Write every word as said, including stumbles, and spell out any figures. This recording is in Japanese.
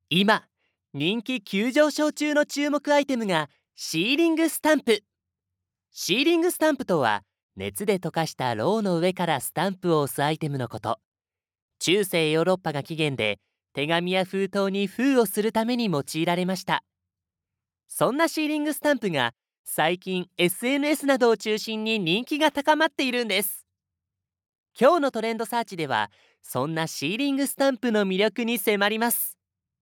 今、人気急上昇中の注目アイテムがシーリングスタンプ。シーリングスタンプとは、熱で溶かしたろうの上からスタンプを押すアイテムのこと。中世ヨーロッパが起源で、手紙や封筒に封をするために用いられました。そんなシーリングスタンプが最近 エスエヌエス などを中心に人気が高まっているんです。今日のトレンドサーチでは、そんなシーリングスタンプの魅力に迫ります。